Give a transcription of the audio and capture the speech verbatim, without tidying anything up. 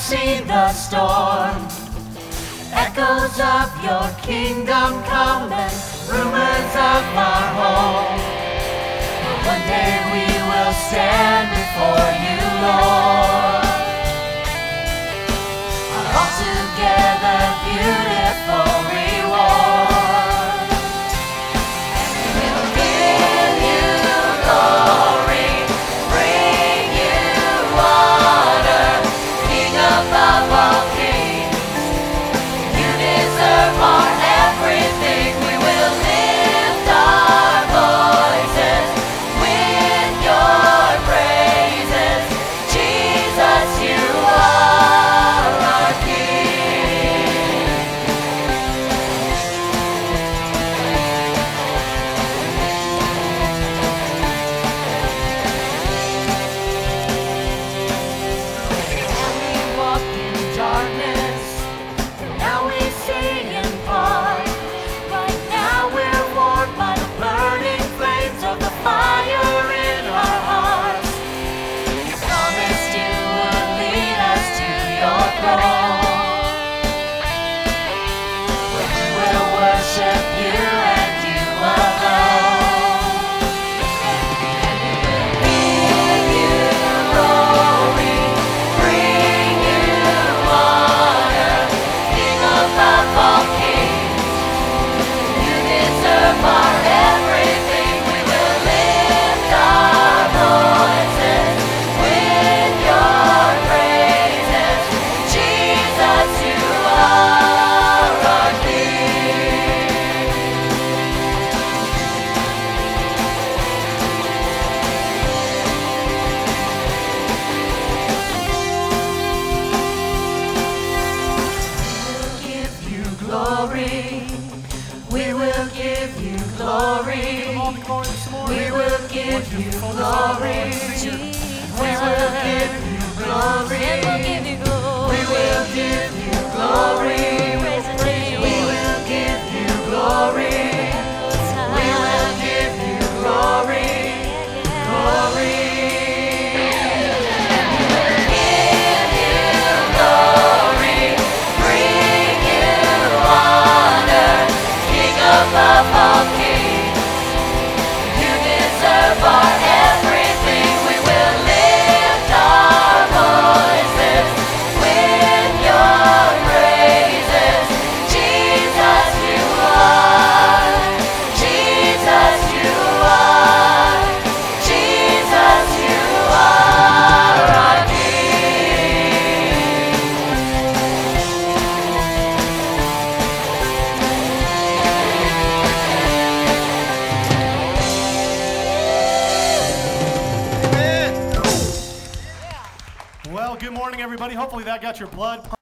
seen the storm. Echoes of your kingdom come and rumors of our home. But one day we will stand before you, Lord. Our altogether beautiful reward. And we will give you glory, bring you honor, King above all kings. You deserve our everything. We will lift our voices with your praises. Jesus, you are our King. Now we walk in darkness, now we see in part. Right now we're warmed by the burning flames of the fire in our hearts. You promised you would lead us to your throne, where we will worship you and you alone. And we will give you glory, bring you honor, King above all kings. You deserve our everything. We will lift our voices with your praises. Jesus, you are our King. We will give you glory. We will give you glory. We will give you glory. We will give you glory. We will give you glory. We will give you glory. Glory. And we will give you glory. Bring you honor, King above all kings. You deserve our everything. We will lift our voices with your praises. Jesus, you are. Jesus, you are. Jesus, you are our King. Well, good morning, everybody. Hopefully that got your blood pumping.